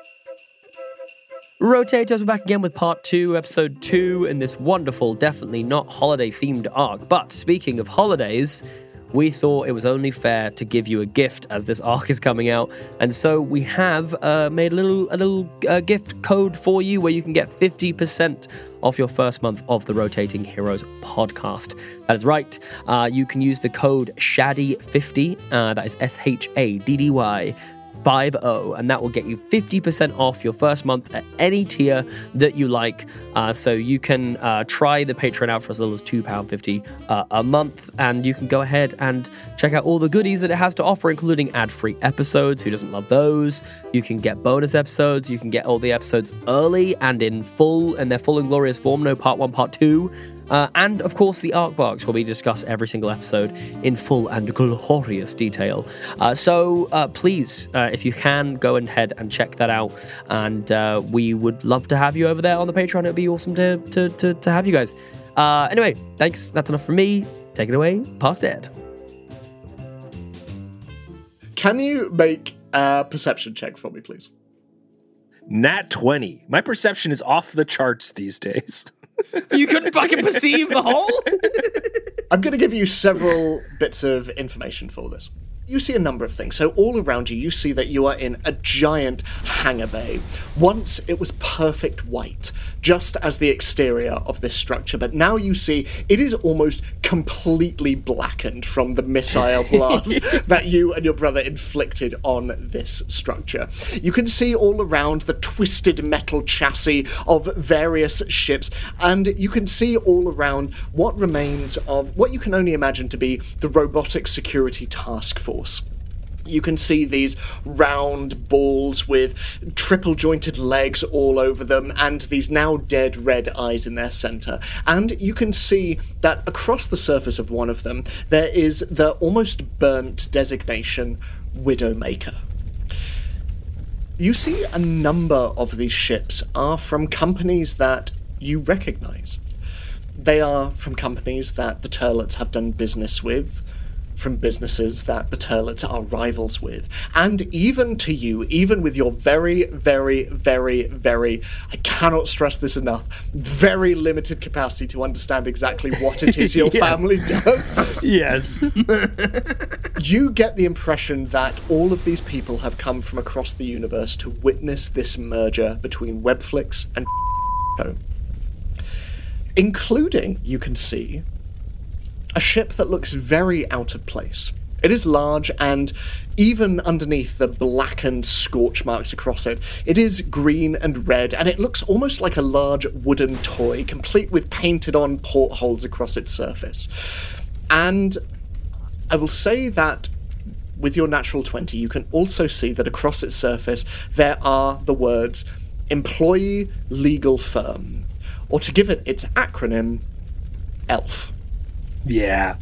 Rotators, we're back again with part 2, episode 2, in this wonderful, definitely not holiday-themed arc. But speaking of holidays, we thought it was only fair to give you a gift as this arc is coming out. And so we have made a little gift code for you where you can get 50% off your first month of the Rotating Heroes podcast. That is right. You can use the code SHADDY50, that is SHADDY 50, and that will get you 50% off your first month at any tier that you like. So you can try the Patreon out for as little as £2.50 a month, and you can go ahead and check out all the goodies that it has to offer, including ad-free episodes. Who doesn't love those? You can get bonus episodes. You can get all the episodes early and in their full and glorious form, no part 1, part 2. And, of course, the Arc Box, where we discuss every single episode in full and glorious detail. So please, if you can, go ahead and check that out. And we would love to have you over there on the Patreon. It would be awesome to have you guys. Anyway, thanks. That's enough from me. Take it away, Past Ed. Can you make a perception check for me, please? Nat 20. My perception is off the charts these days. You couldn't fucking perceive the hole? I'm going to give you several bits of information for this. You see a number of things. So all around you, you see that you are in a giant hangar bay. Once it was perfect white, just as the exterior of this structure, but now you see it is almost completely blackened from the missile blast that you and your brother inflicted on this structure. You can see all around the twisted metal chassis of various ships, and you can see all around what remains of what you can only imagine to be the Robotic Security Task Force. You can see these round balls with triple-jointed legs all over them and these now dead red eyes in their center. And you can see that across the surface of one of them, there is the almost burnt designation Widowmaker. You see a number of these ships are from companies that you recognize. They are from companies that the Turlets have done business with, from businesses that the Turlets are rivals with, and even to you, even with your very, very, very, very, I cannot stress this enough, very limited capacity to understand exactly what it is your family does. Yes. You get the impression that all of these people have come from across the universe to witness this merger between Webflix and including, you can see, a ship that looks very out of place. It is large, and even underneath the blackened scorch marks across it, it is green and red, and it looks almost like a large wooden toy, complete with painted-on portholes across its surface. And I will say that with your natural 20, you can also see that across its surface there are the words Employee Legal Firm, or to give it its acronym, ELF. Yeah.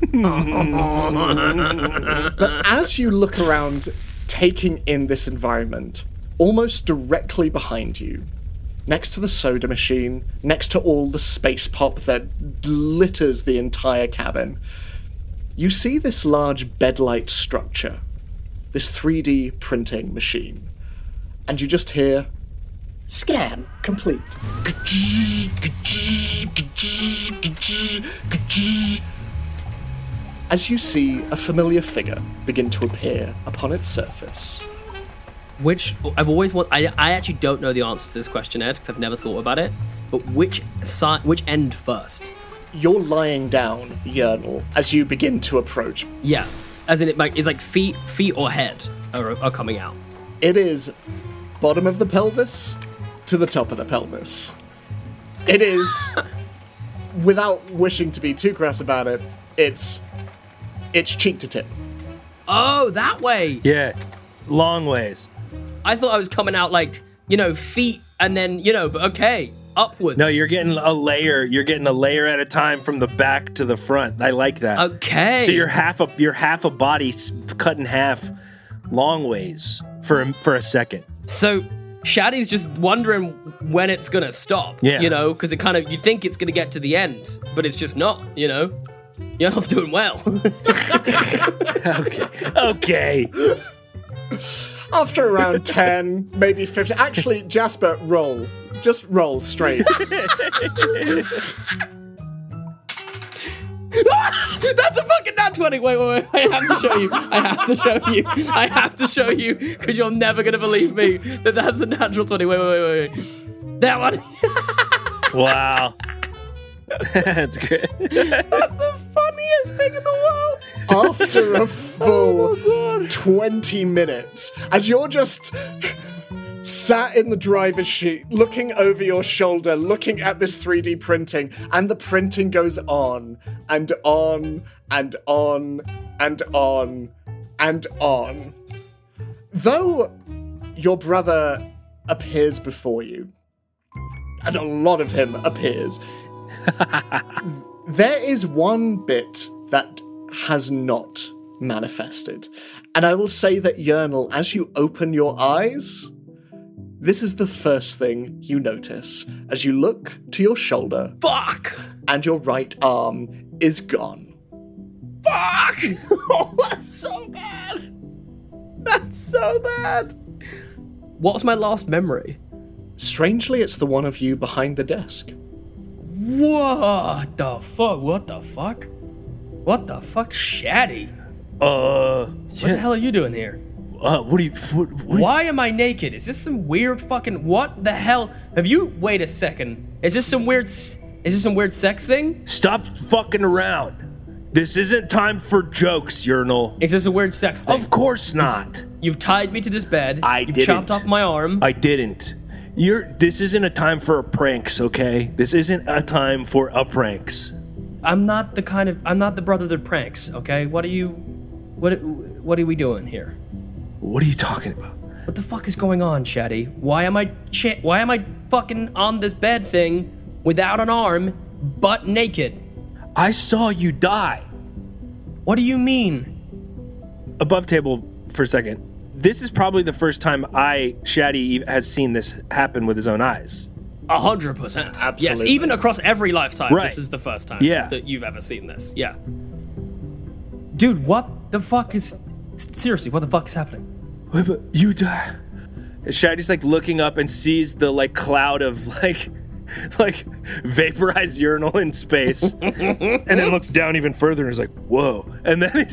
But as you look around, taking in this environment, almost directly behind you, next to the soda machine, next to all the space pop that glitters the entire cabin, you see this large bedlight structure, this 3D printing machine, and you just hear, scan complete. As you see a familiar figure begin to appear upon its surface. Which, I've always I actually don't know the answer to this question, Ed, because I've never thought about it, but which end first? You're lying down, Yernal, as you begin to approach. Yeah, as in it's like feet or head are coming out. It is bottom of the pelvis to the top of the pelvis. It is, without wishing to be too crass about it, it's cheek to tip. Oh, that way. Yeah, long ways. I thought I was coming out like, feet and then, but okay, upwards. No, you're getting a layer. You're getting a layer at a time from the back to the front. I like that. Okay. So you're half a body cut in half, long ways for a second. So Shaddy's just wondering when it's gonna stop. Yeah. Because you think it's gonna get to the end, but it's just not. Yernal's doing well. Okay. After around 10, maybe 15. Actually, Jasper, roll. Just roll straight. That's a fucking nat 20. Wait. I have to show you. Because you're never going to believe me that that's a natural 20. Wait. That one. Wow. That's great. That's the funniest thing in the world. After a full 20 minutes, as you're just sat in the driver's seat, looking over your shoulder, looking at this 3D printing, and the printing goes on and on and on and on and on. Though your brother appears before you, and a lot of him appears, there is one bit that has not manifested. And I will say that, Yernal, as you open your eyes, this is the first thing you notice as you look to your shoulder. Fuck! And your right arm is gone. Fuck! Oh, that's so bad. That's so bad. What's my last memory? Strangely, it's the one of you behind the desk. What the fuck? What the fuck? Shaddy. What the hell are you doing here? Why am I naked? Is this some weird fucking... What the hell? Wait a second. Is this some weird sex thing? Stop fucking around. This isn't time for jokes, Yernal. Is this a weird sex thing? Of course not. You've tied me to this bed. You've chopped off my arm. I didn't. This isn't a time for pranks, okay? This isn't a time for pranks. I'm not the brother that pranks, okay? What are we doing here? What are you talking about? What the fuck is going on, Shaddy? Why am I fucking on this bed thing without an arm, butt naked? I saw you die. What do you mean? Above table for a second. This is probably the first time Shaddy, has seen this happen with his own eyes. 100%. Absolutely. Yes, even across every lifetime, right. This is the first time that you've ever seen this. Yeah. Dude, what the fuck is... Seriously, what the fuck is happening? Wait, but you die. Shaddy's looking up and sees the cloud of vaporized urinal in space, and then looks down even further and is like, "Whoa!" And then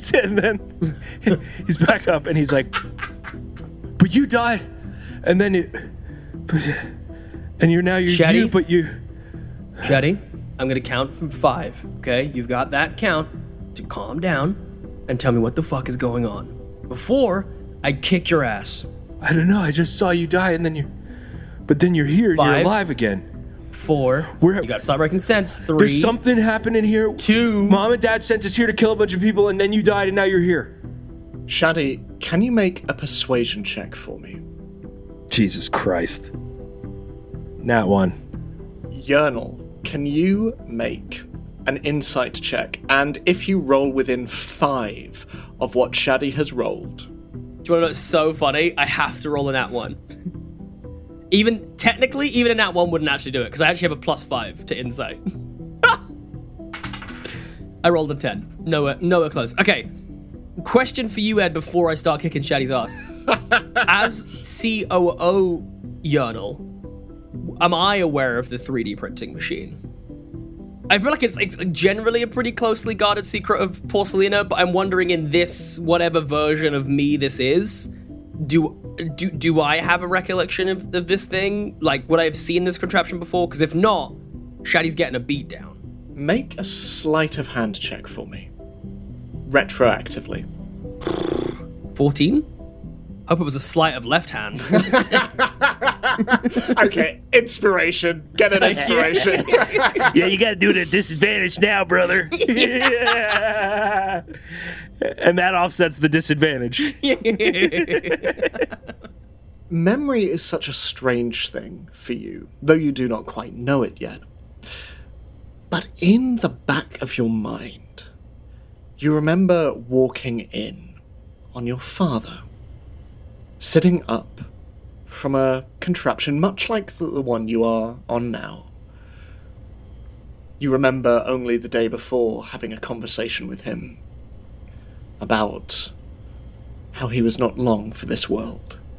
he's back up and he's like, "But you died," and then you're Shaddy? you, but you. Shaddy, I'm gonna count from 5. Okay, you've got that count to calm down and tell me what the fuck is going on before I kick your ass. I don't know. I just saw you die, and then you're here and 5, you're alive again. 4. You gotta stop making sense. 3. There's something happening here. 2. Mom and Dad sent us here to kill a bunch of people, and then you died, and now you're here. Shaddy, can you make a persuasion check for me? Jesus Christ. Nat 1. Yernal, can you make an insight check? And if you roll within 5 of what Shaddy has rolled... Do you wanna know what's so funny? I have to roll a nat 1. Even a nat 1 wouldn't actually do it, because I actually have a +5 to insight. I rolled a 10. Nowhere close. Okay. Question for you, Ed, before I start kicking Shaddy's ass. As COO Yernal, am I aware of the 3D printing machine? I feel like it's generally a pretty closely guarded secret of Porcelina, but I'm wondering in this, whatever version of me this is, do I have a recollection of this thing? Would I have seen this contraption before? Because if not, Shaddy's getting a beat down. Make a sleight of hand check for me. Retroactively. 14? Hope it was a sleight of left hand. Okay, inspiration. Get an inspiration. Yeah, you gotta do it at disadvantage now, brother. Yeah. And that offsets the disadvantage. Memory is such a strange thing for you, though you do not quite know it yet. But in the back of your mind, you remember walking in on your father, sitting up from a contraption much like the one you are on now. You remember only the day before having a conversation with him about how he was not long for this world.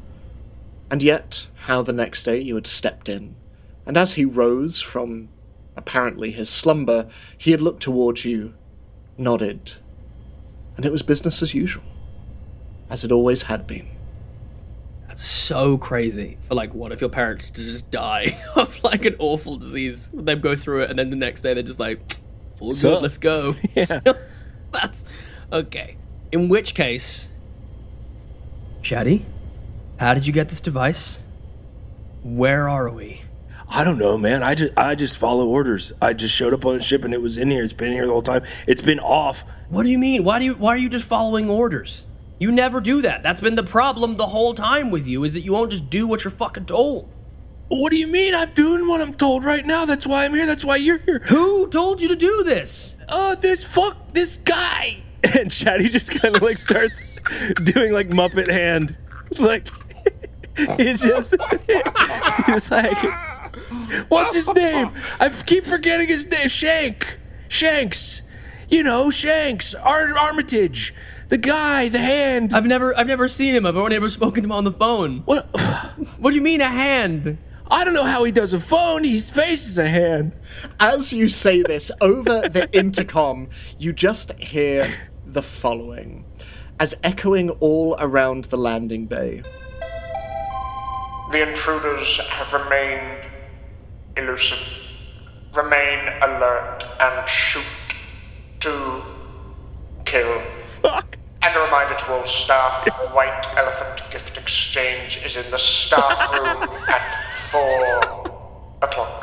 And yet, how the next day you had stepped in, and as he rose from, apparently, his slumber, he had looked towards you, nodded, and it was business as usual, as it always had been. That's so crazy for, like, one of your parents to just die of, like, an awful disease. They go through it, and then the next day they're just like, all good, let's go. Yeah. That's... Okay. In which case... Shaddy, how did you get this device? Where are we? I don't know, man. I just follow orders. I just showed up on the ship and it was in here. It's been here the whole time. It's been off. What do you mean? Why are you just following orders? You never do that. That's been the problem the whole time with you, is that you won't just do what you're fucking told. What do you mean? I'm doing what I'm told right now. That's why I'm here. That's why you're here. Who told you to do this? This guy. And Shaddy just kind of like starts doing like Muppet hand. Like, he's like, what's his name? I keep forgetting his name. Shanks. You know, Shanks. Armitage. The guy, the hand. I've never seen him. I've only ever spoken to him on the phone. What? What do you mean a hand? I don't know how he does a phone. His face is a hand. As you say this, over the intercom, you just hear the following, as echoing all around the landing bay. The intruders have remained elusive. Remain alert and shoot to kill. Fuck. And a reminder to all staff, White Elephant Gift Exchange is in the staff room at 4 o'clock.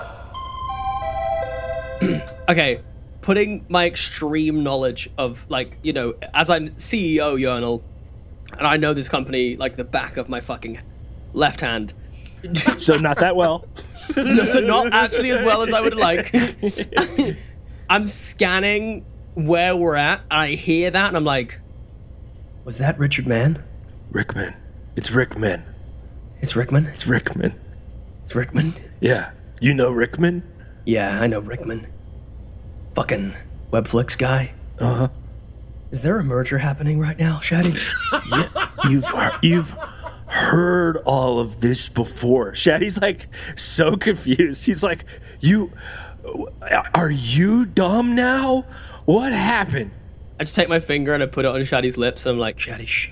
Okay, putting my extreme knowledge of, like, you know, as I'm CEO, Yernal, and I know this company like the back of my fucking left hand. So not that well. No, so not actually as well as I would like. I'm scanning where we're at, and I hear that, and I'm like, was that Richard Mann? Rickman. It's Rickman. It's Rickman? It's Rickman. It's Rickman? Yeah. You know Rickman? Yeah, I know Rickman. Fucking Webflix guy. Uh-huh. Is there a merger happening right now, Shaddy? Yeah, you've heard all of this before. Shaddy's like so confused. He's like, are you dumb now? What happened? I just take my finger and I put it on Shaddy's lips and I'm like, Shaddy, shh.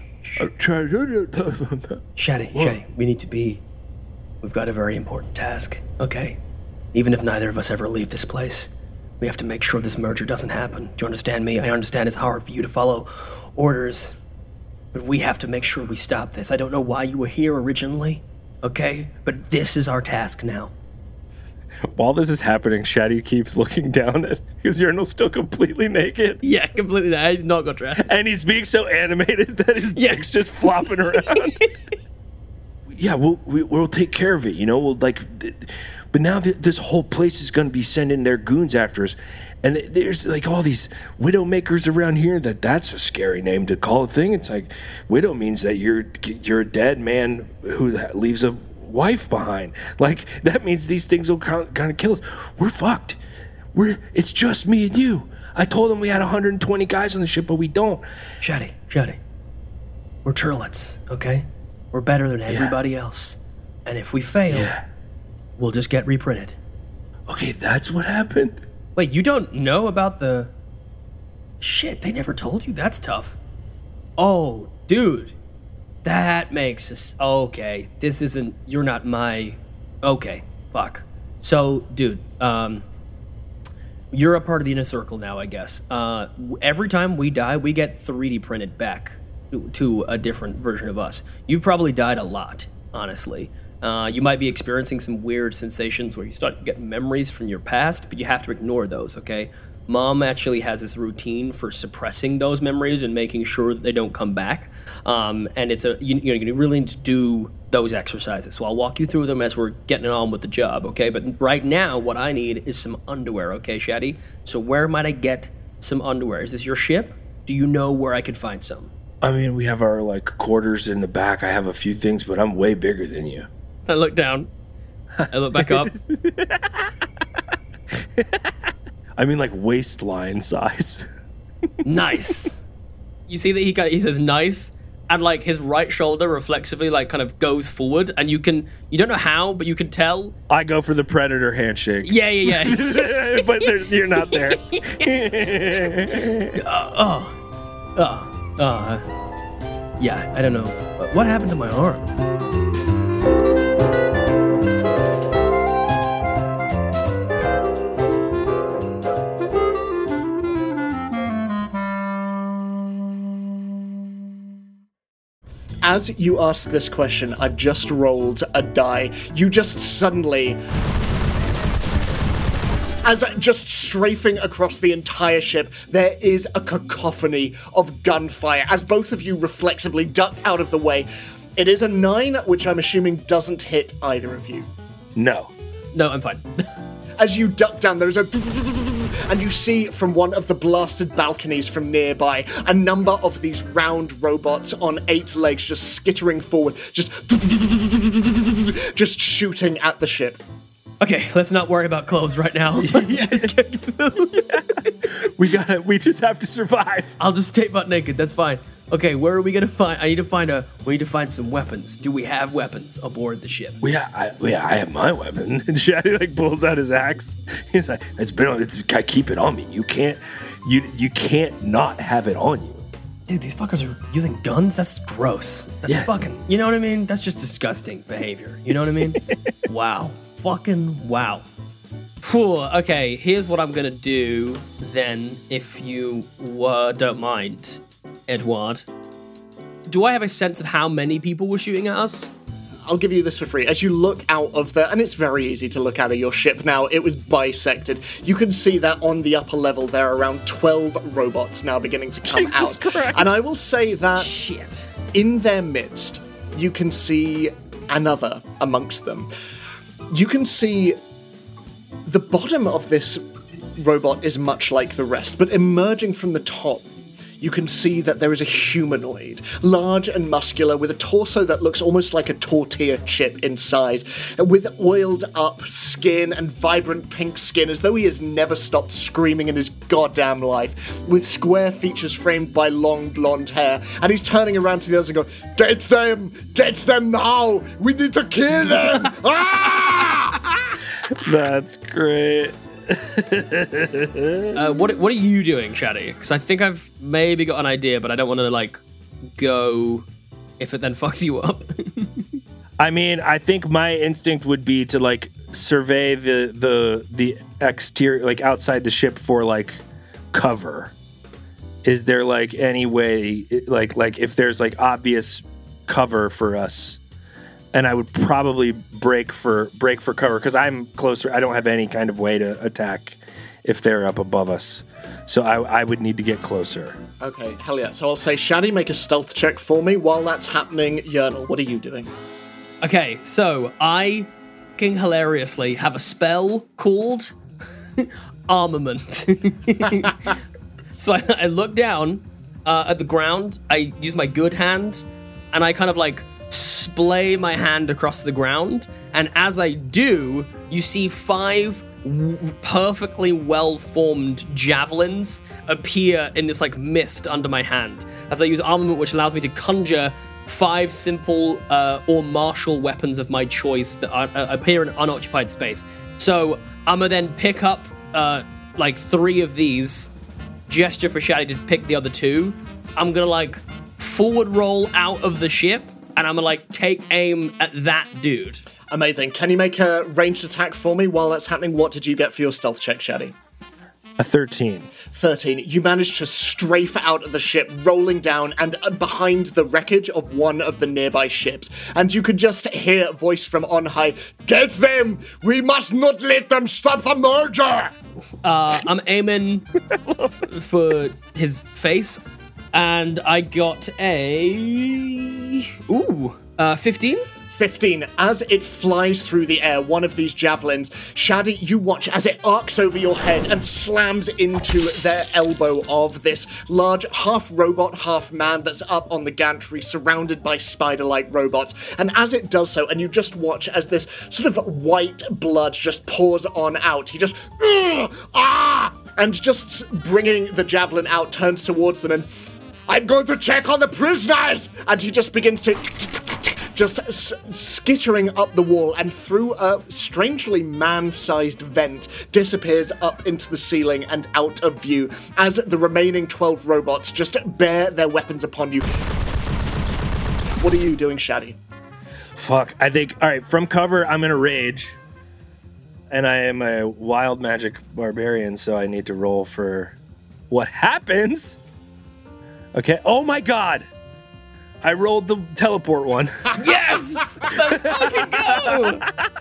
Shaddy, we've got a very important task, okay? Even if neither of us ever leave this place, we have to make sure this merger doesn't happen. Do you understand me? I understand it's hard for you to follow orders, but we have to make sure we stop this. I don't know why you were here originally, okay? But this is our task now. While this is happening, Shaddy keeps looking down at his urinal, still completely naked. Yeah, completely. He's not got dressed. And he's being so animated that his dick's just flopping around. Yeah, we'll take care of it, you know? We'll like, but now this whole place is going to be sending their goons after us. And there's like all these Widowmakers around here. That's a scary name to call a thing. It's like, widow means that you're a dead man who leaves a wife behind. Like, that means these things will kind of kill us. We're fucked. It's just me and you. I told them we had 120 guys on the ship, but we don't. Shaddy, we're turlets, okay? We're better than everybody else. And if we fail, we'll just get reprinted. Okay, that's what happened? Wait, you don't know about the... Shit, they never told you? That's tough. Oh, dude. That makes us... Okay, this isn't... You're not my... Okay, fuck. So, dude, you're a part of the inner circle now, I guess. Every time we die, we get 3D printed back to a different version of us. You've probably died a lot, honestly. You might be experiencing some weird sensations where you start to get memories from your past, but you have to ignore those, okay? Mom actually has this routine for suppressing those memories and making sure that they don't come back. And it's you really need to do those exercises. So I'll walk you through them as we're getting on with the job, okay? But right now, what I need is some underwear, okay, Shaddy? So where might I get some underwear? Is this your ship? Do you know where I could find some? I mean, we have our, like, quarters in the back. I have a few things, but I'm way bigger than you. I look down. I look back up. I mean, like, waistline size. Nice. You see that he says nice, and like his right shoulder reflexively like kind of goes forward, and you don't know how, but you can tell. I go for the predator handshake. Yeah. But you're not there. Yeah, I don't know. What happened to my arm? As you ask this question, I've just rolled a die. You just suddenly, as just strafing across the entire ship, there is a cacophony of gunfire as both of you reflexively duck out of the way. It is a 9, which I'm assuming doesn't hit either of you. No, I'm fine. As you duck down, there's a... And you see from one of the blasted balconies from nearby a number of these round robots on 8 legs just skittering forward, just shooting at the ship. Okay, let's not worry about clothes right now. Let's just get moving. We just have to survive. I'll just stay butt naked, that's fine. Okay, where are we gonna find? We need to find some weapons. Do we have weapons aboard the ship? I have my weapon. And Shaddy like pulls out his axe. He's like, I keep it on me. You can't not have it on you. Dude, these fuckers are using guns? That's gross. That's fucking, you know what I mean? That's just disgusting behavior. You know what I mean? Wow. Fucking wow. Whew, okay, here's what I'm gonna do then, if you don't mind, Edward. Do I have a sense of how many people were shooting at us? I'll give you this for free. As you look out of and it's very easy to look out of your ship now, it was bisected. You can see that on the upper level there are around 12 robots now beginning to come out. Christ. And I will say that Shit. in their midst, you can see another amongst them. You can see the bottom of this robot is much like the rest, but emerging from the top, you can see that there is a humanoid, large and muscular, with a torso that looks almost like a tortilla chip in size, with oiled up skin and vibrant pink skin, as though he has never stopped screaming in his goddamn life, with square features framed by long blonde hair, and he's turning around to the others and going, Get them now! We need to kill them! Ah! That's great. What are you doing, Shaddy? Because I think I've maybe got an idea, but I don't want to like go if it then fucks you up. I mean, I think my instinct would be to like survey the exterior, like outside the ship for like cover. Is there like any way, like if there's like obvious cover for us? And I would probably break for cover because I'm closer. I don't have any kind of way to attack if they're up above us. So I would need to get closer. Okay, hell yeah. So I'll say, Shaddy, make a stealth check for me. While that's happening, Yernal, what are you doing? Okay, so I, king hilariously, have a spell called Armament. So I look down at the ground, I use my good hand, and I kind of like splay my hand across the ground, and as I do, you see 5 perfectly well-formed javelins appear in this like mist under my hand as I use Armament, which allows me to conjure 5 simple or martial weapons of my choice that appear in unoccupied space. So I'm gonna then pick up like 3 of these, gesture for Shaddy to pick the other 2. I'm gonna like forward roll out of the ship, and I'm gonna like take aim at that dude. Amazing. Can you make a ranged attack for me while that's happening? What did you get for your stealth check, Shaddy? A 13. 13. You managed to strafe out of the ship, rolling down and behind the wreckage of one of the nearby ships. And you could just hear a voice from on high, Get them! We must not let them stop the merger! I'm aiming for his face, and I got a 15. 15. As it flies through the air, one of these javelins, Shaddy, you watch as it arcs over your head and slams into their elbow of this large half-robot, half-man that's up on the gantry, surrounded by spider-like robots. And as it does so, and you just watch as this sort of white blood just pours on out, he just, and just bringing the javelin out, turns towards them and, I'm going to check on the prisoners! And he just begins to just skittering up the wall and through a strangely man-sized vent disappears up into the ceiling and out of view as the remaining 12 robots just bear their weapons upon you. What are you doing, Shaddy? Fuck, I think, all right, from cover, I'm gonna rage. And I am a wild magic barbarian, so I need to roll for what happens. Okay, oh my god! I rolled the teleport one. Yes! Let's fucking go!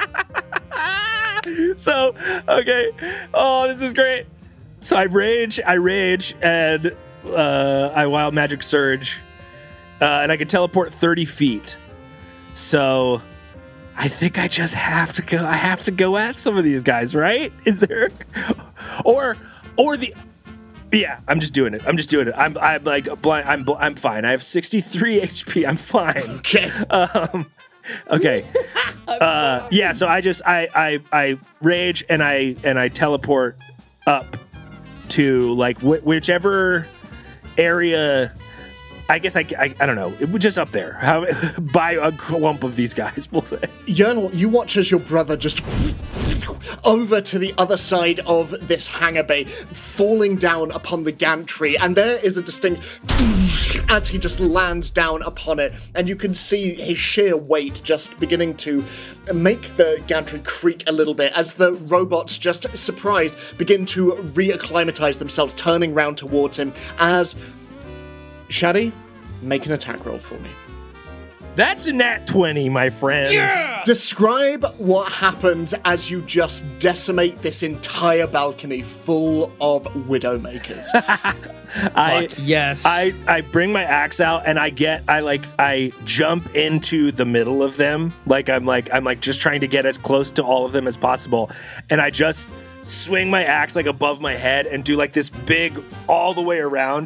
So, okay. Oh, this is great. So I rage, and I wild magic surge. And I can teleport 30 feet. So I think I just have to go. I have to go at some of these guys, right? Is there or the yeah, I'm just doing it. I'm like blind. I'm fine. I have 63 HP. I'm fine. Okay. Okay. Yeah, so I rage and I teleport up to like whichever area. I guess I don't know. It was just up there. By a clump of these guys, we'll say. Yernal, you watch as your brother just over to the other side of this hangar bay, falling down upon the gantry, and there is a distinct as he just lands down upon it, and you can see his sheer weight just beginning to make the gantry creak a little bit as the robots, just surprised, begin to re-acclimatize themselves, turning round towards him as... Shaddy, make an attack roll for me. That's a nat 20, my friends. Yeah! Describe what happens as you just decimate this entire balcony full of Widowmakers. Yes. I bring my axe out and I jump into the middle of them. I'm just trying to get as close to all of them as possible. And I just swing my axe like above my head and do like this big all the way around.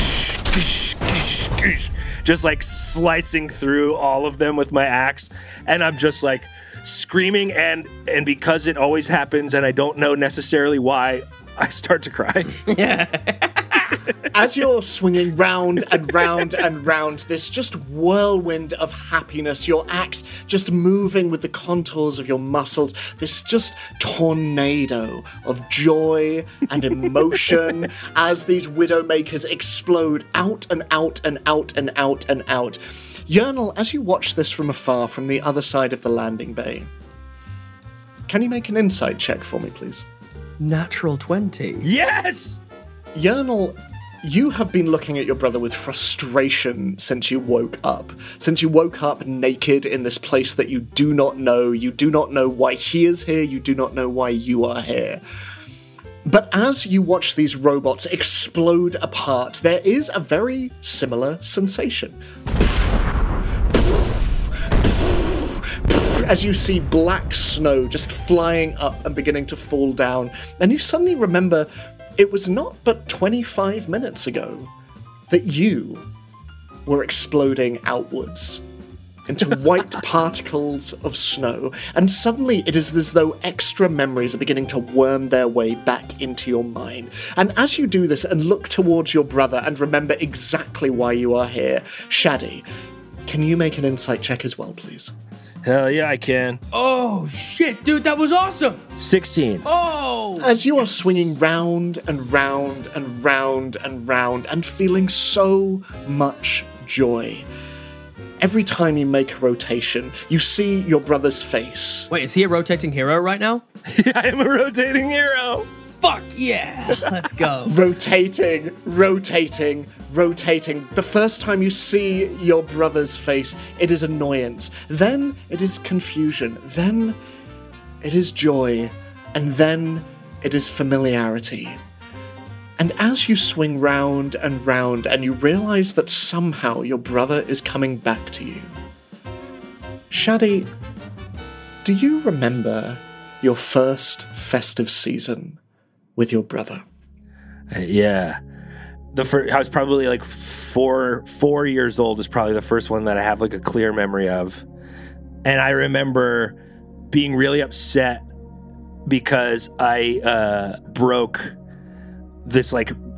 Just like slicing through all of them with my axe, and I'm just like screaming, and because it always happens and I don't know necessarily why, I start to cry. As you're swinging round and round and round, this just whirlwind of happiness, your axe just moving with the contours of your muscles, this just tornado of joy and emotion as these Widowmakers explode out and out and out and out and out. Yernal, as you watch this from afar from the other side of the landing bay, can you make an insight check for me, please? Natural 20. Yes! Yernal, you have been looking at your brother with frustration since you woke up. Since you woke up naked in this place that you do not know. You do not know why he is here. You do not know why you are here. But as you watch these robots explode apart, there is a very similar sensation. As you see black snow just flying up and beginning to fall down, and you suddenly remember it was not but 25 minutes ago that you were exploding outwards into white particles of snow, and suddenly it is as though extra memories are beginning to worm their way back into your mind. And as you do this and look towards your brother and remember exactly why you are here, Shaddy, can you make an insight check as well, please? Hell yeah, I can. Oh, shit, dude, that was awesome. 16. Oh! As you are swinging round and round and round and round and feeling so much joy, every time you make a rotation, you see your brother's face. Wait, is he a rotating hero right now? I am a rotating hero. Fuck yeah! Let's go. Rotating, rotating, rotating. The first time you see your brother's face, it is annoyance. Then it is confusion. Then it is joy. And then it is familiarity. And as you swing round and round and you realize that somehow your brother is coming back to you, Shaddy, do you remember your first festive season with your brother? Yeah. I was probably like four years old is probably the first one that I have like a clear memory of. And I remember being really upset because I broke this like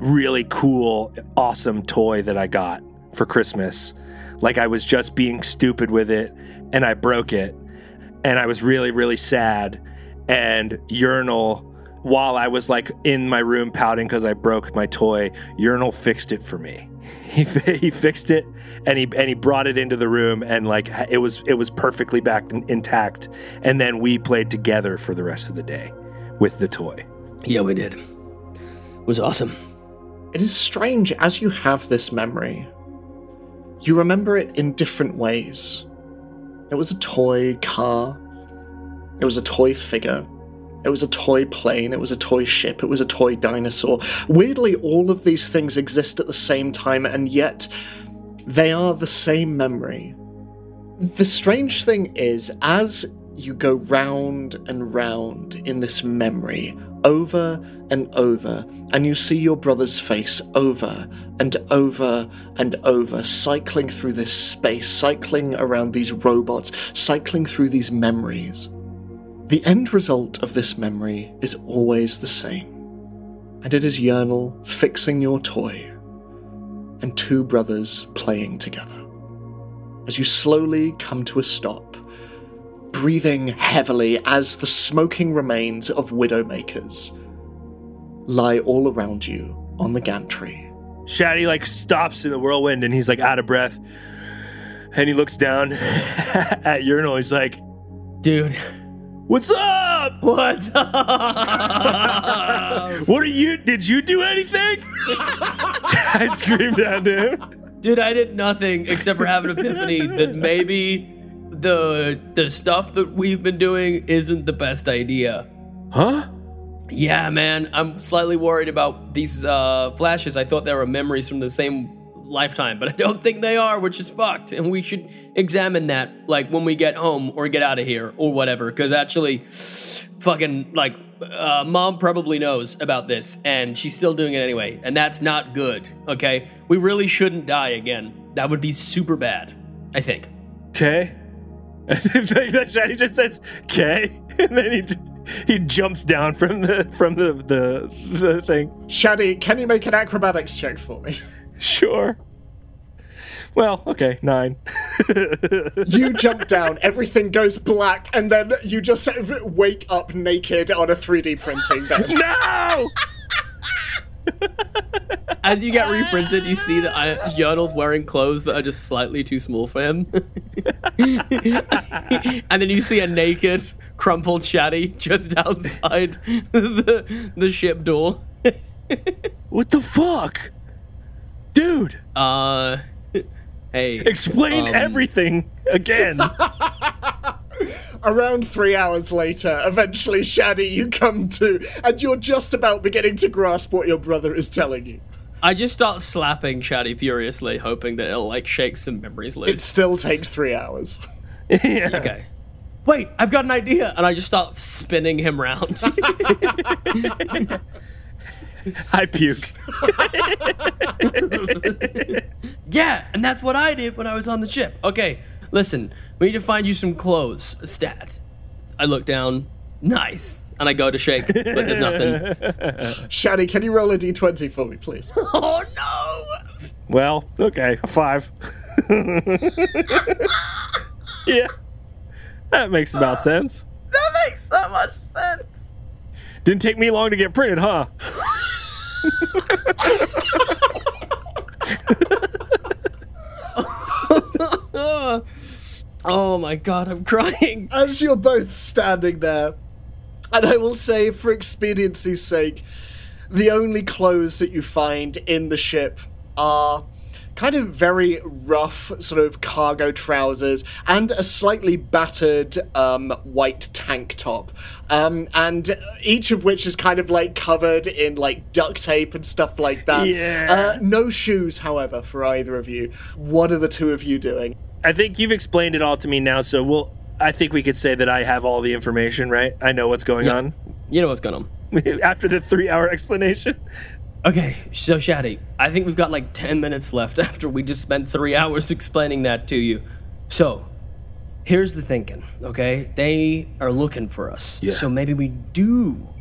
really cool, awesome toy that I got for Christmas. Like I was just being stupid with it and I broke it. And I was really, really sad. And Urinal, while I was like in my room pouting because I broke my toy, Urinal fixed it for me. He fixed it and he brought it into the room and like it was perfectly back intact. And then we played together for the rest of the day with the toy. Yeah, we did. It was awesome. It is strange, as you have this memory, you remember it in different ways. It was a toy car. It was a toy figure. It was a toy plane. It was a toy ship. It was a toy dinosaur. Weirdly, all of these things exist at the same time, and yet they are the same memory. The strange thing is, as you go round and round in this memory, over and over, and you see your brother's face over and over and over, cycling through this space, cycling around these robots, cycling through these memories. The end result of this memory is always the same, and it is Urinal fixing your toy and two brothers playing together. As you slowly come to a stop, breathing heavily as the smoking remains of Widowmakers lie all around you on the gantry. Shaddy like stops in the whirlwind and he's like out of breath. And he looks down at Urinal. He's like, dude, what's up? What's up? Did you do anything? I screamed at him. Dude, I did nothing except for have an epiphany that maybe the stuff that we've been doing isn't the best idea. Huh? Yeah, man. I'm slightly worried about these flashes. I thought they were memories from the same lifetime, but I don't think they are, which is fucked. And we should examine that, like, when we get home or get out of here or whatever. Because actually, fucking, like, Mom probably knows about this, and she's still doing it anyway. And that's not good, okay? We really shouldn't die again. That would be super bad, I think. Okay. Shaddy just says, okay. And then he jumps down from the thing. Shaddy, can you make an acrobatics check for me? Sure. Well, okay, 9. You jump down, everything goes black, and then you just sort of wake up naked on a 3D printing bed. No! As you get reprinted, you see that Urinal's wearing clothes that are just slightly too small for him. And then you see a naked, crumpled Shaddy just outside the ship door. What the fuck? Dude! Hey. Explain everything again. Around 3 hours later, eventually, Shaddy, you come to, and you're just about beginning to grasp what your brother is telling you. I just start slapping Shaddy furiously, hoping that it'll, like, shake some memories loose. It still takes 3 hours. Yeah. Okay. Wait, I've got an idea! And I just start spinning him round. I puke. Yeah, and that's what I did when I was on the ship. Okay, listen, we need to find you some clothes. Stat. I look down. Nice. And I go to shake, but there's nothing. Shaddy, can you roll a d20 for me, please? Oh, no! Well, okay, a 5. Yeah. That makes about sense. That makes so much sense. Didn't take me long to get printed, huh? Oh my god, I'm crying. As you're both standing there, and I will say, for expediency's sake, the only clothes that you find in the ship are kind of very rough sort of cargo trousers and a slightly battered white tank top. And each of which is kind of like covered in like duct tape and stuff like that. Yeah. No shoes, however, for either of you. What are the two of you doing? I think you've explained it all to me now, so I think we could say that I have all the information, right? I know what's going on. You know what's going on. After the 3-hour explanation. Okay, so Shaddy, I think we've got like 10 minutes left after we just spent 3 hours explaining that to you. So, here's the thinking, okay? They are looking for us. Yeah. So maybe we do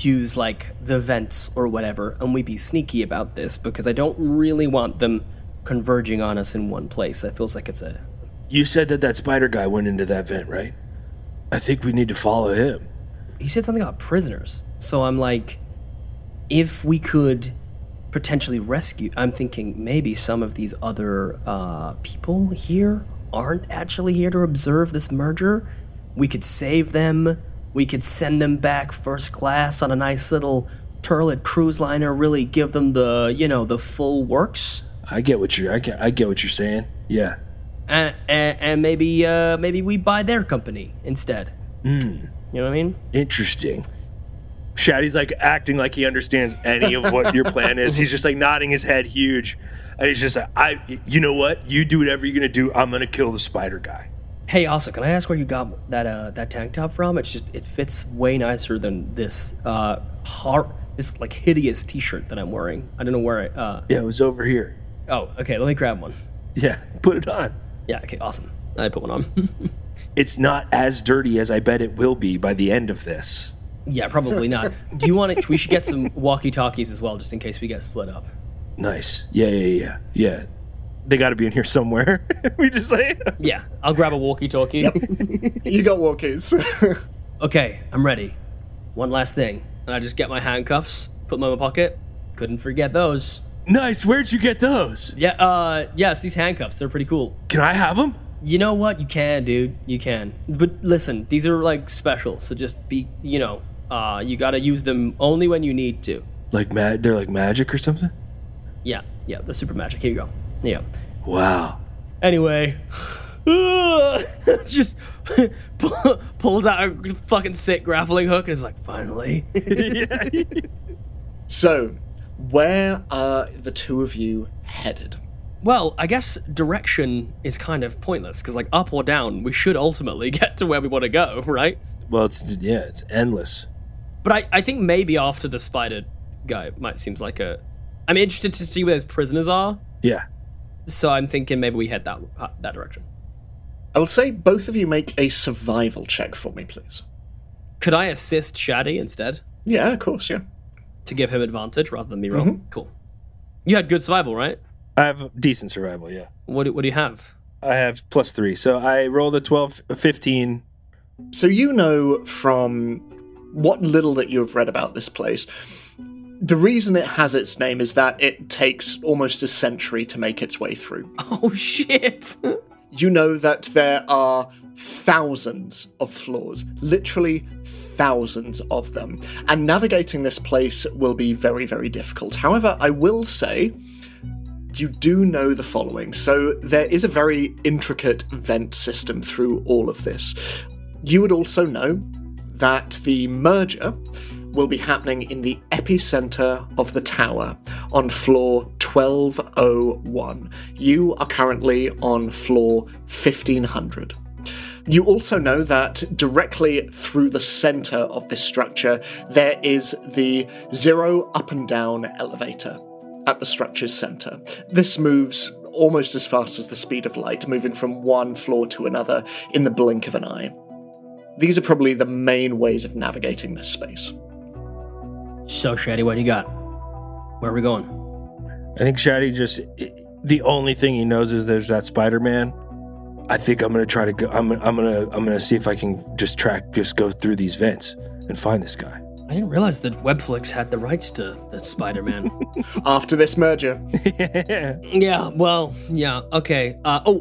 use like the vents or whatever, and we be sneaky about this because I don't really want them converging on us in one place. That feels like it's a... You said that spider guy went into that vent, right? I think we need to follow him. He said something about prisoners. So I'm like, if we could potentially rescue... I'm thinking maybe some of these other people here aren't actually here to observe this merger. We could save them. We could send them back first class on a nice little turlet cruise liner, really give them the, the full works. I get what you're saying. Yeah. And maybe we buy their company instead. You know what I mean? Interesting. Shaddy's like acting like he understands any of what your plan is. He's just like nodding his head huge. And he's just like, you know what? You do whatever you're going to do. I'm going to kill the spider guy. Hey, also, can I ask where you got that tank top from? It fits way nicer than this this like hideous t-shirt that I'm wearing. I don't know where Yeah, it was over here. Oh, okay, let me grab one. Yeah, put it on. Yeah, okay, awesome. I put one on. It's not as dirty as I bet it will be by the end of this. Yeah, probably not. Do you want it? We should get some walkie-talkies as well, just in case we get split up. Nice. Yeah. They got to be in here somewhere. We just like... Yeah, I'll grab a walkie-talkie. Yep. You got walkies. Okay, I'm ready. One last thing. And I just get my handcuffs, put them in my pocket. Couldn't forget those. Nice. Where'd you get those? Yeah, it's these handcuffs. They're pretty cool. Can I have them? You know what? You can, dude. You can. But listen, these are like special, so just be, you gotta use them only when you need to. Like they're like magic or something? Yeah, they're super magic. Here you go. Yeah. Wow. Anyway, just pulls out a fucking sick grappling hook and is like, finally. So, where are the two of you headed? Well, I guess direction is kind of pointless, because like up or down, we should ultimately get to where we want to go, right? Well, it's endless. But I think maybe after the spider guy seems like I'm interested to see where those prisoners are. Yeah. So I'm thinking maybe we head that direction. I will say both of you make a survival check for me, please. Could I assist Shaddy instead? Yeah, of course, yeah. To give him advantage rather than me roll? Mm-hmm. Cool. You had good survival, right? I have decent survival, yeah. What do you have? I have +3, so I rolled a 15. So you know from what little that you have read about this place, the reason it has its name is that it takes almost a century to make its way through. Oh, shit! You know that there are thousands of floors, literally thousands of them, and navigating this place will be very, very difficult. However, I will say, you do know the following. So there is a very intricate vent system through all of this. You would also know that the merger will be happening in the epicenter of the tower on floor 1201. You are currently on floor 1500. You also know that directly through the center of this structure, there is the 0 up and down elevator at the structure's center. This moves almost as fast as the speed of light, moving from one floor to another in the blink of an eye. These are probably the main ways of navigating this space. So, Shaddy, what do you got? Where are we going? I think Shaddy the only thing he knows is there's that Spider-Man. I think I'm gonna try to go. I'm gonna see if I can just go through these vents and find this guy. I didn't realize that Webflix had the rights to that Spider-Man. After this merger. Yeah, well, yeah, okay.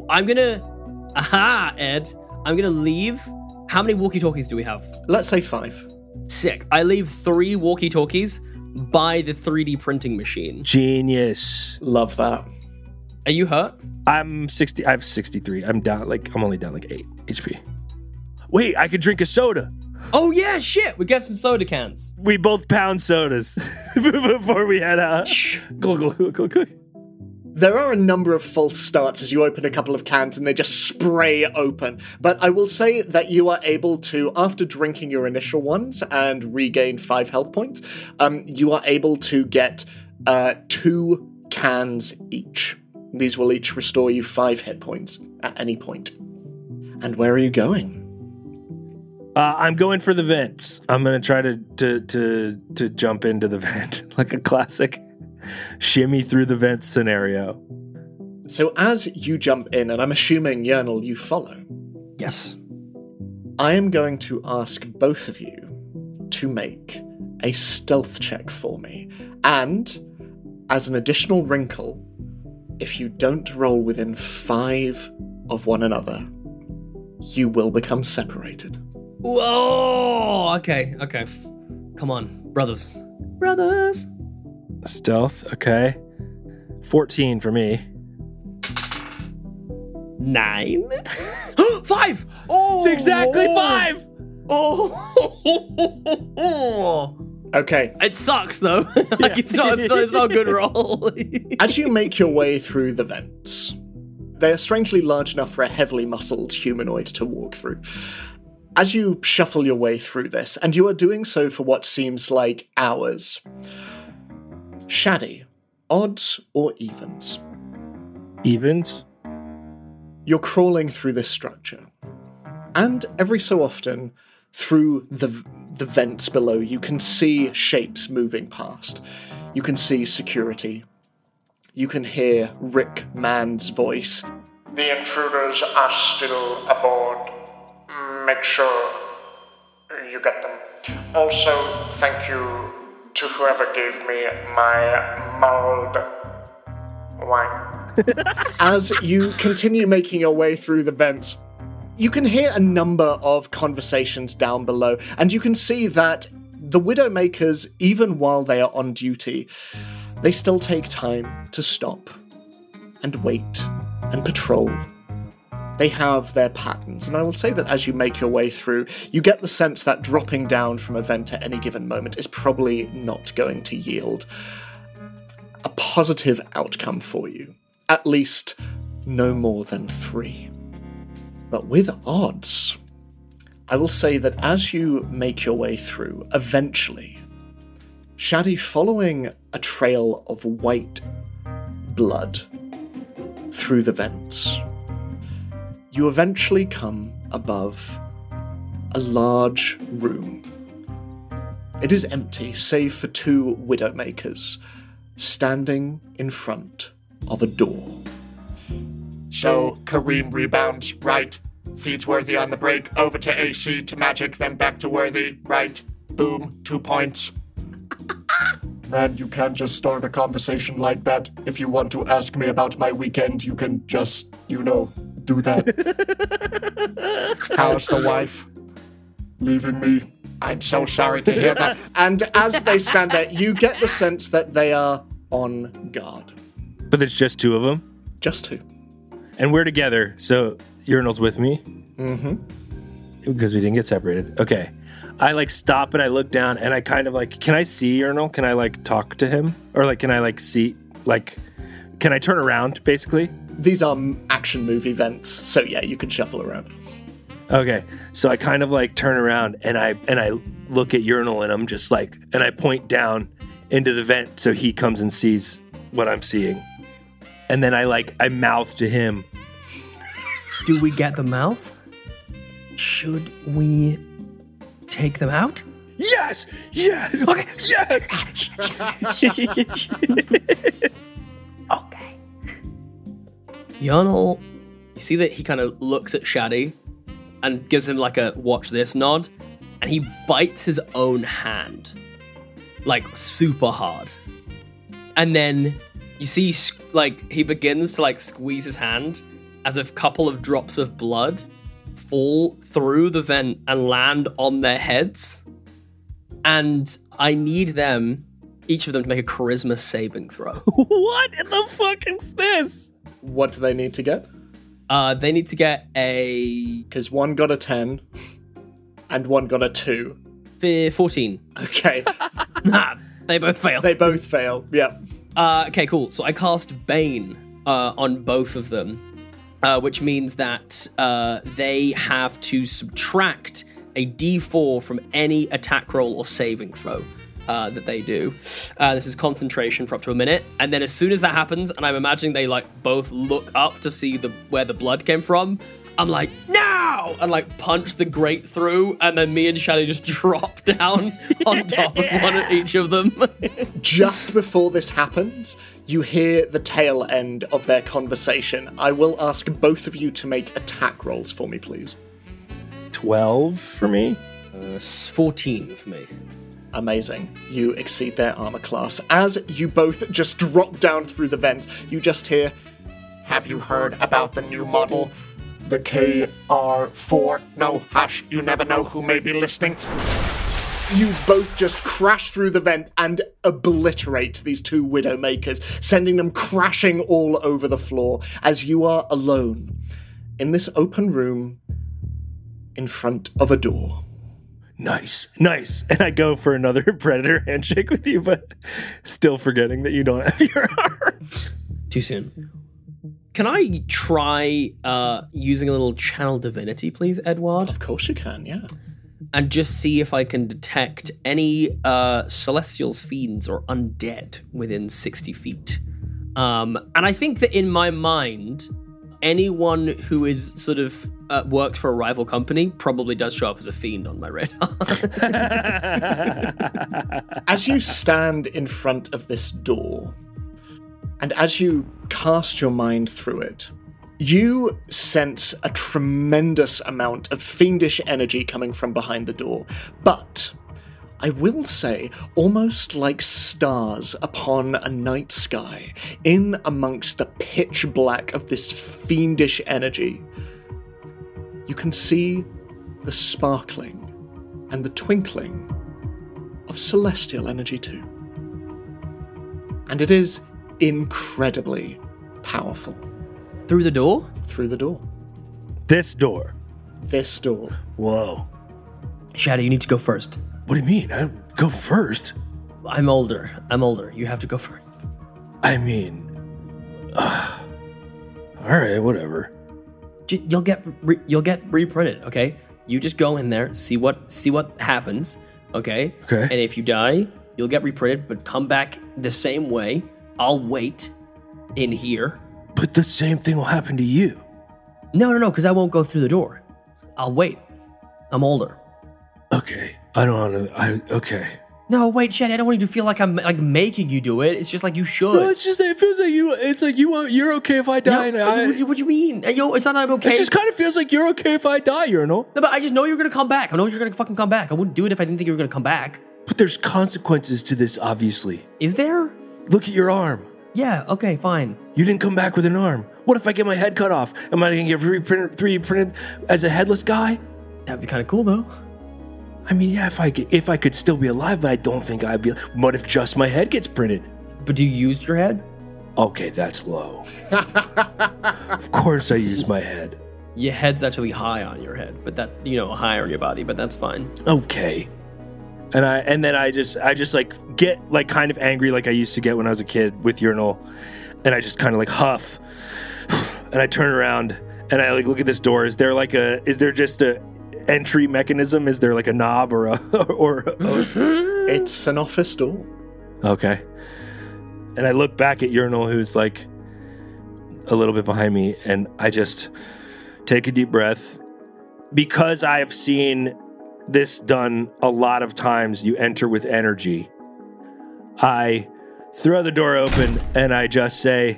Ed, I'm gonna leave. How many walkie-talkies do we have? Let's say 5. Sick. I leave 3 walkie-talkies by the 3D printing machine. Genius. Love that. Are you hurt? I'm 60. I have 63. I'm only down 8 HP. Wait, I could drink a soda. Oh yeah, shit. We got some soda cans. We both pound sodas before we head out. Glug. There are a number of false starts as you open a couple of cans and they just spray open. But I will say that you are able to, after drinking your initial ones and regain 5 health points, you are able to get 2 cans each. These will each restore you 5 hit points at any point. And where are you going? I'm going for the vents. I'm gonna try to jump into the vent like a classic shimmy through the vents scenario. So as you jump in, and I'm assuming, Yernal, you follow, Yes. I am going to ask both of you to make a stealth check for me. And, as an additional wrinkle, if you don't roll within 5 of one another, you will become separated. Whoa! Okay. Come on, brothers. Brothers! Stealth, okay. 14 for me. 9. 5! Oh! It's exactly 5! Oh! Okay. It sucks though. Like it's not a good roll. As you make your way through the vents, they are strangely large enough for a heavily muscled humanoid to walk through. As you shuffle your way through this, and you are doing so for what seems like hours, Shaddy, odds or evens? Evens? You're crawling through this structure, and every so often, through the vents below, you can see shapes moving past. You can see security. You can hear Rick Mann's voice. The intruders are still aboard. Make sure you get them. Also, thank you to whoever gave me my mulled wine. As you continue making your way through the vents, you can hear a number of conversations down below, and you can see that the Widowmakers, even while they are on duty, they still take time to stop and wait and patrol. They have their patterns, and I will say that as you make your way through, you get the sense that dropping down from a vent at any given moment is probably not going to yield a positive outcome for you. At least no more than 3. But with odds, I will say that as you make your way through, eventually, Shaddy, following a trail of white blood through the vents, you eventually come above a large room. It is empty, save for 2 Widowmakers standing in front of a door. So, Kareem rebounds, right? Feeds Worthy on the break, over to AC, to Magic, then back to Worthy, right? Boom, 2 points. Man, you can't just start a conversation like that. If you want to ask me about my weekend, you can just, do that. How's the wife? Leaving me. I'm so sorry to hear that. And as they stand there, you get the sense that they are on guard. But there's just 2 of them? Just 2. And we're together, so Urinal's with me? Mm-hmm. Because we didn't get separated. Okay. I stop and I look down and I kind of can I see Urinal? Can I talk to him? Or can I see, can I turn around basically? These are action movie vents, so yeah, you can shuffle around. Okay. So I kind of turn around and I look at Urinal and I'm just and I point down into the vent so he comes and sees what I'm seeing. And then I mouth to him. Do we get the mouth? Should we take them out? Yes! Yes! Okay. Yes! Okay. Yarnal, you see that he kind of looks at Shaddy and gives him a watch this nod, and he bites his own hand. Super hard. And then you see he begins to squeeze his hand as a couple of drops of blood fall through the vent and land on their heads. And I need each of them, to make a charisma saving throw. What in the fuck is this? What do they need to get? They need to get a... Because one got a 10 and one got a 2. 14. Okay. They both fail. They both fail, yeah. Okay, cool. So I cast Bane on both of them, which means that they have to subtract a d4 from any attack roll or saving throw that they do. This is concentration for up to a minute, and then as soon as that happens, and I'm imagining they both look up to see where the blood came from, I'm like, now! And like punch the grate through, and then me and Shadi just drop down on top of one of each of them. Just before this happens, you hear the tail end of their conversation. I will ask both of you to make attack rolls for me, please. 12 for me. 14 for me. Amazing. You exceed their armor class. As you both just drop down through the vents, you just hear, Have you heard about the new model? The KR4. No, hush, you never know who may be listening. you both just crash through the vent and obliterate these two Widowmakers, sending them crashing all over the floor as you are alone in this open room in front of a door. Nice. And I go for another Predator handshake with you, but still forgetting that you don't have your arm. Too soon. Can I try using a little channel divinity, please, Edward? Of course you can, yeah. And just see if I can detect any celestials, fiends, or undead within 60 feet. And I think that in my mind, anyone who is sort of works for a rival company probably does show up as a fiend on my radar. As you stand in front of this door, and as you cast your mind through it, you sense a tremendous amount of fiendish energy coming from behind the door, but I will say almost like stars upon a night sky, in amongst the pitch black of this fiendish energy, you can see the sparkling and the twinkling of celestial energy too. And it is incredibly powerful. Through the door? Through the door. This door. This door. Whoa. Shadow, you need to go first. What do you mean? I go first? I'm older. You have to go first. I mean, all right, whatever. You'll get reprinted, okay? You just go in there, see what happens, okay? Okay. And if you die, you'll get reprinted, but come back the same way. I'll wait in here. But the same thing will happen to you. No, because I won't go through the door. I'll wait. I'm older. Okay. I don't want to. Okay. No, wait, Shed. I don't want you to feel like I'm like making you do it. It's just like you should. No, it's just it feels like you. It's like you're okay if I die. No, what do you mean? Yo, it's not that I'm okay. It just kind of feels like you're okay if I die, Urinal. No, but I just know you're gonna come back. I know you're gonna fucking come back. I wouldn't do it if I didn't think you were gonna come back. But there's consequences to this, obviously. Is there? Look at your arm. Yeah. Okay. Fine. You didn't come back with an arm. What if I get my head cut off? Am I gonna get reprinted as a headless guy? That'd be kind of cool, though. I mean, yeah, if I could still be alive, but I don't think I'd be. What if just my head gets printed? But do you use your head? Okay, that's low. Of course I use my head. Your head's actually high on your head, but that, higher on your body, but that's fine. Okay. And then I just like get like kind of angry like I used to get when I was a kid with Urinal, and I just kind of like huff, and I turn around and I like look at this door. Is there just a entry mechanism? Is there like a knob or It's an office door. Okay. And I look back at Urinal, who's like a little bit behind me, and I just take a deep breath. Because I have seen this done a lot of times, you enter with energy. I throw the door open and I just say,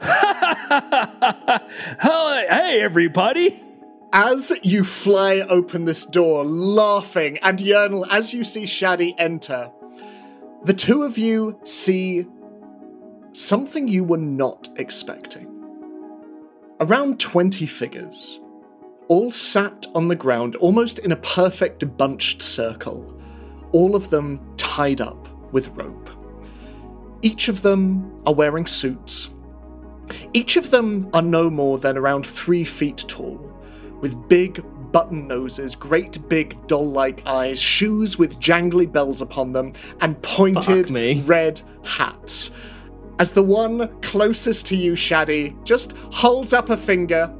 hey everybody. As you fly open this door, laughing, and Urinal, as you see Shadi enter, the two of you see something you were not expecting. Around 20 figures, all sat on the ground, almost in a perfect bunched circle, all of them tied up with rope. Each of them are wearing suits. Each of them are no more than around 3 feet tall, with big button noses, great big doll-like eyes, shoes with jangly bells upon them, and pointed red hats. As the one closest to you, Shadi, just holds up a finger.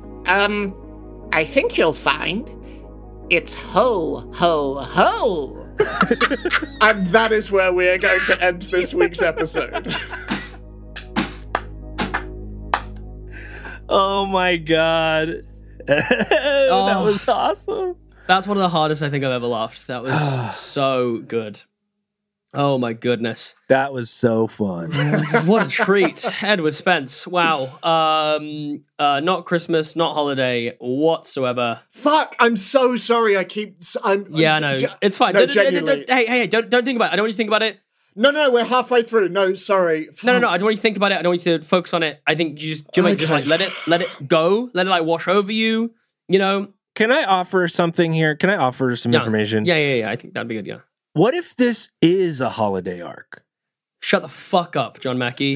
I think you'll find it's ho, ho, ho. And that is where we are going to end this week's episode. Oh my god. That was awesome. That's one of the hardest I think I've ever laughed. That was so good. Oh my goodness. That was so fun. What a treat. Edward Spence. Wow. Not Christmas, not holiday whatsoever. Fuck! I'm so sorry. Yeah, I know. It's fine. No, Don't, hey, don't think about it. I don't want you to think about it. No, we're halfway through. No, sorry. No. I don't want you to think about it. I don't want you to focus on it. I think you just like let it go. Let it like wash over you. You know. Can I offer something here? Can I offer some information? Yeah. I think that'd be good. Yeah. What if this is a holiday arc? Shut the fuck up, John Mackey.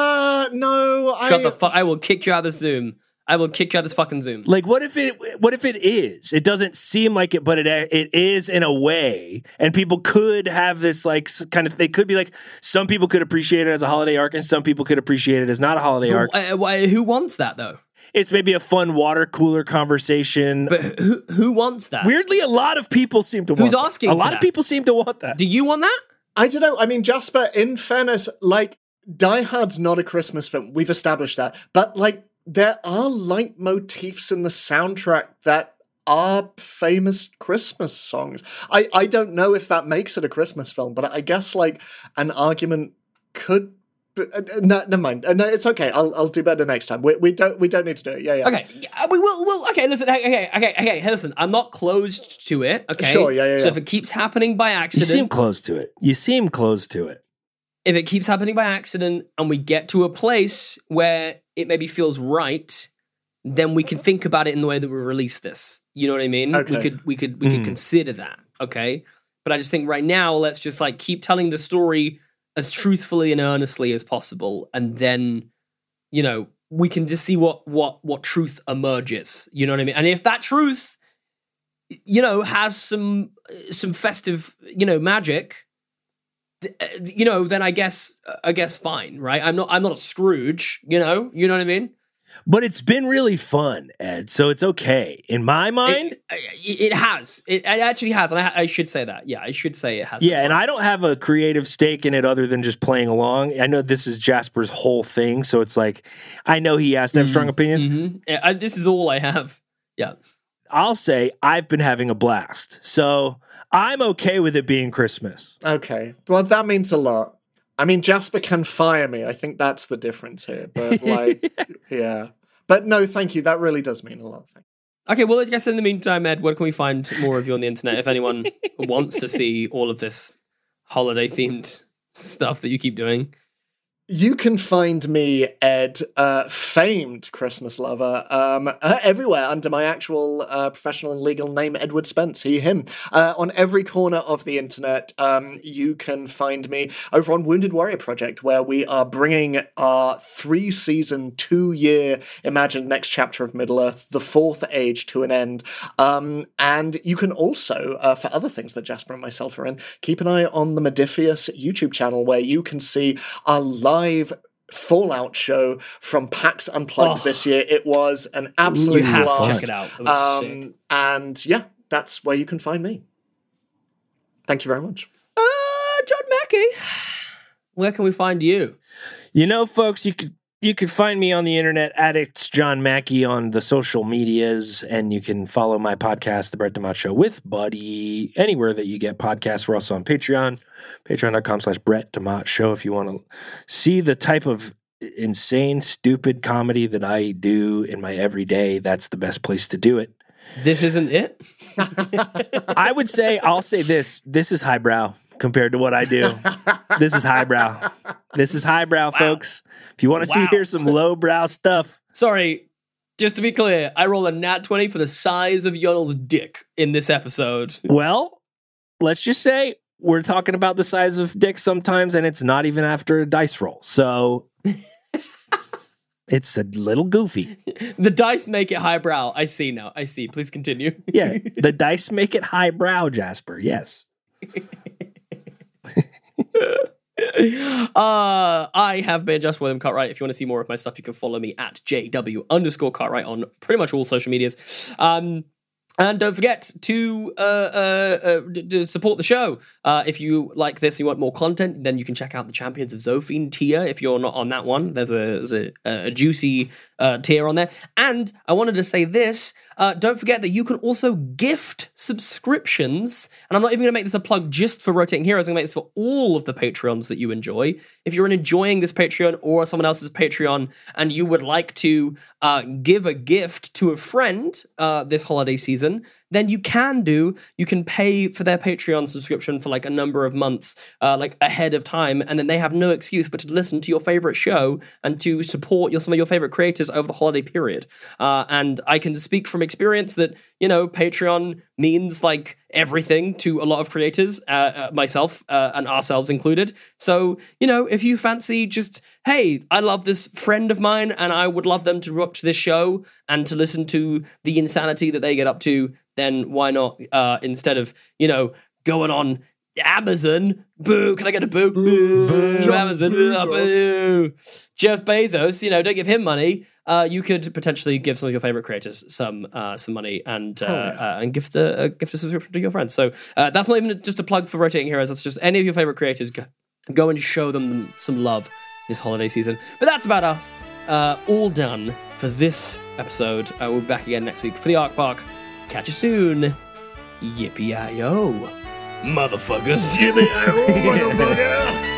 No. Shut the fuck. I will kick you out of this Zoom. I will kick you out of this fucking Zoom. Like, what if it is? It doesn't seem like it, but it is in a way. And people could have this, like, kind of, they could be like, some people could appreciate it as a holiday arc, and some people could appreciate it as not a holiday arc. Who wants that, though? It's maybe a fun water cooler conversation. But who wants that? Weirdly, a lot of people seem to want Who's asking that. for A lot that? of people seem to want that. Do you want that? I don't know. I mean, Jasper, in fairness, like, Die Hard's not a Christmas film. We've established that. But, like, there are leitmotifs in the soundtrack that are famous Christmas songs. I don't know if that makes it a Christmas film, but I guess, like, an argument could... No, never mind. No, it's okay. I'll do better next time. We don't need to do it. Yeah. Okay, we will. Okay, listen. Okay. Listen, I'm not closed to it. Okay, Sure. Yeah. So if it keeps happening by You accident, seem close to it. if it keeps happening by accident, and we get to a place where it maybe feels right, then we can think about it in the way that we release this. You know what I mean? Okay. We could consider that. Okay, but I just think right now, let's just like keep telling the story as truthfully and earnestly as possible, and then, you know, we can just see what truth emerges. You know what I mean? And if that truth, you know, has some festive, you know, magic, you know, then I guess fine, right? I'm not a Scrooge, you know what I mean? But it's been really fun, Ed, so it's okay. In my mind... It has. It actually has, and I should say that. Yeah, I should say it has. Yeah, and I don't have a creative stake in it other than just playing along. I know this is Jasper's whole thing, so it's like, I know he has to have strong opinions. Mm-hmm. Yeah, this is all I have. Yeah. I'll say I've been having a blast, so I'm okay with it being Christmas. Okay. Well, that means a lot. I mean, Jasper can fire me. I think that's the difference here. But, like, yeah. But no, thank you. That really does mean a lot. Okay, well, I guess in the meantime, Ed, where can we find more of you on the internet if anyone wants to see all of this holiday-themed stuff that you keep doing? You can find me, Ed, famed Christmas lover, everywhere under my actual professional and legal name, Edward Spence, he, him. On every corner of the internet, you can find me over on Wounded Warrior Project, where we are bringing our 3-season, 2-year imagined next chapter of Middle-earth, The Fourth Age, to an end. And you can also, for other things that Jasper and myself are in, keep an eye on the Modiphius YouTube channel, where you can see our live Fallout show from PAX Unplugged this year. It was an absolute You have blast. to check it out. It was sick. And yeah, that's where you can find me. Thank you very much. John Mackey, where can we find you? You know, folks, you could find me on the internet at It's John Mackey on the social medias, and you can follow my podcast, The Brett DeMott Show with Buddy, anywhere that you get podcasts. We're also on Patreon, patreon.com/Brett DeMott Show. If you want to see the type of insane, stupid comedy that I do in my everyday, that's the best place to do it. This isn't it? I'll say this is highbrow compared to what I do. This is highbrow. This is highbrow, folks. If you want to hear some lowbrow stuff. Sorry, just to be clear, I rolled a nat 20 for the size of Yonel's dick in this episode. Well, let's just say we're talking about the size of dick sometimes, and it's not even after a dice roll. So it's a little goofy. The dice make it highbrow. I see now. I see. Please continue. Yeah, the dice make it highbrow, Jasper. Yes. I have been Just William Cartwright. If you want to see more of my stuff, you can follow me at JW_Cartwright on pretty much all social medias. And don't forget to support the show. If you like this and you want more content, then you can check out the Champions of Zophine tier. If you're not on that one, there's a juicy tier on there. And I wanted to say this, don't forget that you can also gift subscriptions, and I'm not even going to make this a plug just for Rotating Heroes, I'm going to make this for all of the Patreons that you enjoy. If you're enjoying this Patreon or someone else's Patreon, and you would like to give a gift to a friend this holiday season, then you can pay for their Patreon subscription for like a number of months, like ahead of time, and then they have no excuse but to listen to your favorite show and to support some of your favorite creators over the holiday period. And I can speak from experience that, Patreon means like everything to a lot of creators, myself and ourselves included. So, if you fancy just, hey, I love this friend of mine and I would love them to watch this show and to listen to the insanity that they get up to, then why not, instead of, going on Amazon, boo, can I get a boo? Boo. Amazon, boo. Jeff Bezos, don't give him money. You could potentially give some of your favorite creators some money and gift a subscription to your friends. So that's not even just a plug for Rotating Heroes. That's just any of your favorite creators. Go and show them some love this holiday season. But that's about us. All done for this episode. We'll be back again next week for the Arc Park. Catch you soon. Yippee-i-yo, motherfuckers. Yippee-i-yo, motherfucker.